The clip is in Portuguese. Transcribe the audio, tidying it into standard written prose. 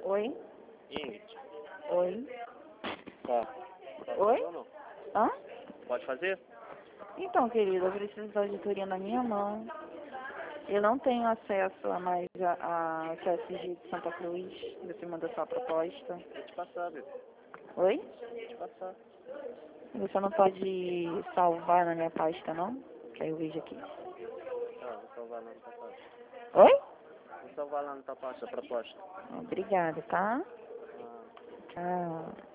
Oi? Ingrid. Oi? Tá. Pode Oi? fazer ou não? Hã? Pode fazer? Então, querido, eu preciso da auditoria na minha mão. Eu não tenho acesso a mais a CSG de Santa Cruz. Você manda sua proposta. Vou te passar, bebê. Oi? Vou te passar. Você não pode salvar na minha pasta, não? Que aí eu vejo aqui. Tá, vou salvar lá no tua pasta. Oi? Vou salvar lá no tua pasta a proposta. Obrigada, tá? Ah. Tchau.